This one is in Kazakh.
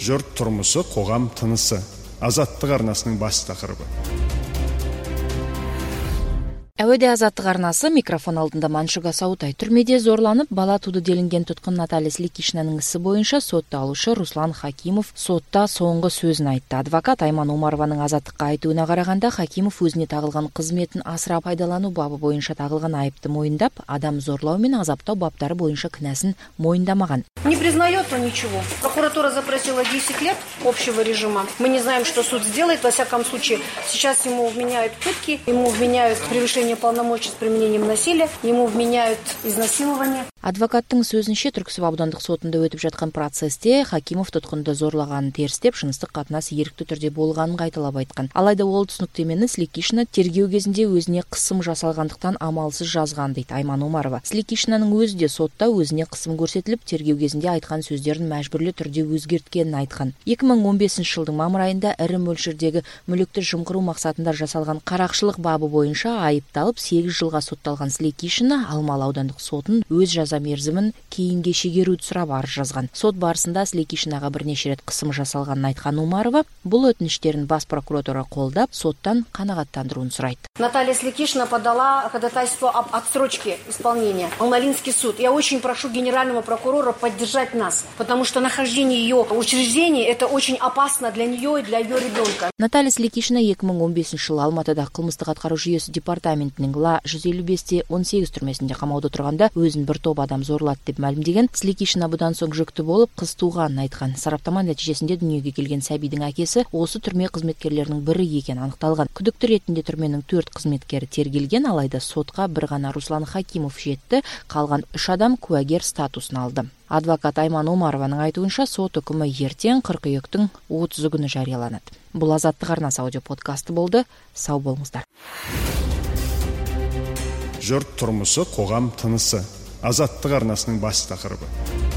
Жұрт тұрмысы, қоғам тынысы. Азаттық арнасының бас тақырыбы. Әуеде Азаттық арнасы, микрофон алдында Маншуга Саутай. Түрмеде зорланып, бала туды делінген тұтқын Наталья Сликишнаның ісі бойынша сотталушы Руслан Хакимов сотта соңғы сөзін айтты. Адвокат Айман Омарованың Азаттыққа айтуына қарағанда, Хакимов өзіне тағылған қызметін асыра пайдалану бабы бойынша тағылған айыпты мойындап, адам зорлау мен азаптау баптары бойынша кінәсін мойындамаған. Не признает он ничего. Прокуратура запросила 10 лет общего режима. Мы не знаем, что суд сделает. Во всяком случае, сейчас ему вменяют пытки, ему вменяют превышение полномочий с применением насилия, ему вменяют изнасилование. Адвокаттың сөзінше, Түрксіб аудандық сотында өтіп жатқан процесте Хакимов тұтқынды зорлағанын терістеп, жыныстық қатынас ерікті түрде болғанын қайталап айтқан. Алайда ол түсініктемені Сликишна тергеу кезінде өзіне қысым жасалғандықтан амалсыз жазған дейді Айман Омарова. Сликишнаның өзі де сотта өзіне қысым көрсетіліп, тергеу кезінде айтқан сөздерін мәжбүрлі түрде өзгерткенін айтқан. 2015 жылдың мамыр айында ірі мөлшердегі мүлікті жымқыру мақсатында жасалған қарақшылық бабы бойынша айыпталып 8 жылға сотталған Сликишна Алмалы аудандық сотын өз жаза мерзімін кейінге шегеруді сұрап арыз жазған. Сот барысында Сликишнаға бірнеше рет қысым жасалғанын айтқан Омарова бұл өтініштерін бас прокуратура қолдап, соттан қанағаттандыруын сұрайды. Наталья Сликишна подала ходатайство об отсрочке исполнения. Алмалинский суд. Я очень прошу генерального прокурора поддержать нас, потому что нахождение ее в учреждении это очень опасно для нее и для ее ребенка. Наталья Сликишна 2015 жылы Алматыда қылмыстық атқару жүйесі департаментінің ла 155-18 түрмесінде қамауда тұрғанда өзін бір топ адам зорлады деп мәлімдеген. Сликишна бұдан соң жүкті болып, қыз туғанын айтқан. Сараптама нәтижесінде дүниеге келген сәбидің әкесі осы түрме қызметкерлерінің бірі екені анықталған. Күдікті ретінде түрменің 4 қызметкері тергелген, алайда сотқа бір ғана Руслан Хакимов жетті, қалған 3 адам куәгер статусын алды. Адвокат Айман Омарованың айтуынша, сот үкімі ертең қыркүйектің 30 күні жарияланады. Бұл Азаттық арнасы аудиоподкасты болды. Сау болыңыздар. Жұрт тұрмысы, қоғам тынысы. Азаттық арнасының бас тақырыбы.